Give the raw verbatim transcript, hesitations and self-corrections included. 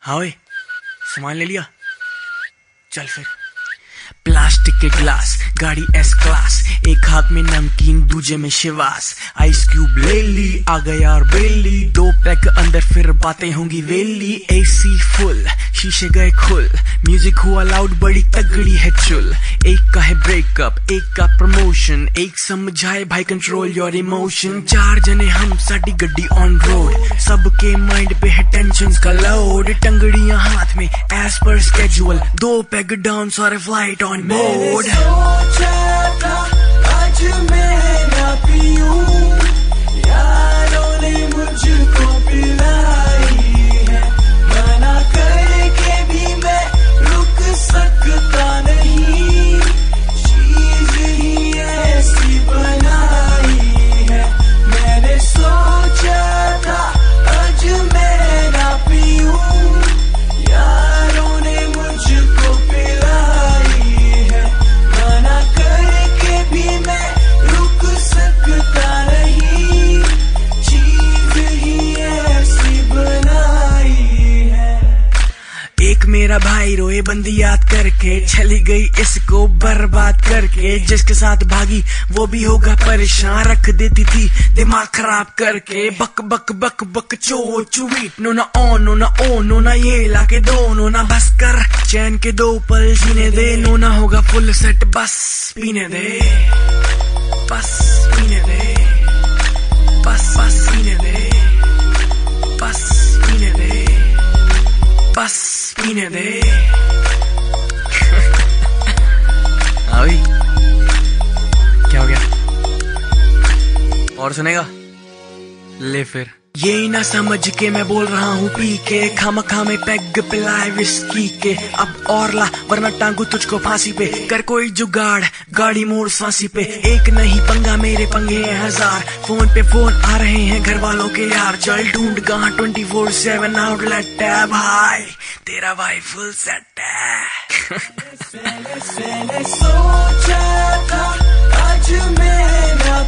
हाँ ओए, सामान ले लिया, चल फिर। प्लास्टिक के ग्लास, गाड़ी एस क्लास, एक हाथ में नमकीन दूजे में शिवास। आइस क्यूब ले ली, आ गया और बेली, दो पैक अंदर फिर बातें होंगी वेली। एसी फुल, शीशे गए खुल, म्यूजिक हुआ लाउड, बड़ी तगड़ी है चुल। एक का है ब्रेकअप, एक का प्रमोशन, एक समझाए भाई कंट्रोल योर इमोशन। चार जने हम, साडी गड्डी ऑन रोड, सबके माइंड पे है टेंशन का लोड। टंगड़ियां हाथ में एज पर स्केड्यूल, दो पैग डाउन, सारे फ्लाइट ऑन बोर्ड। सोचा था आज मैं ना पीऊं, यारों ने मुझको पिलाई है, मना करके भी मैं रुक सकता नहीं, चीज ही ऐसी बनाई है। मैंने सोचा था आज मैं ना पीऊं, यारों ने मुझको पिलाई है, मना करके भी मैं रुक सकता नहीं, चीज ही ऐसी बनाई है। एक मेरा भाई रोए बंदी याद करके, चली गई इसको बर्बाद करके। जिसके साथ भागी वो भी होगा परेशान, रख देती थी दिमाग खराब करके। बक बक बक बक चो चुवीट, नो ना ऑन नो ना ओ, नो ना ये लाके दो, नो ना बस कर, चैन के दो पल जीने दे। नो ना होगा फुल सेट, बस पीने दे, बस पीने दे, बस बस पीने दे, बस पीने दे, बस पीने दे। अभी क्या हो गया, और सुनेगा? ले फिर। ये ना समझ के मैं बोल रहा हूँ पी के, खामा खामे पैग पिलाए विस्की के। अब और ला वरना टांगू तुझको फांसी पे, कर कोई जुगाड़ गाड़ी मोड़ फांसी पे। एक नहीं पंगा मेरे पंगे हैं हजार, फोन पे फोन आ रहे हैं घर वालों के यार। चल ढूंढ कहाँ ट्वेंटी फोर सेवन आउटलेट है भाई, तेरा भाई फुल सेट है। मैंने सोचा था आज मैं ना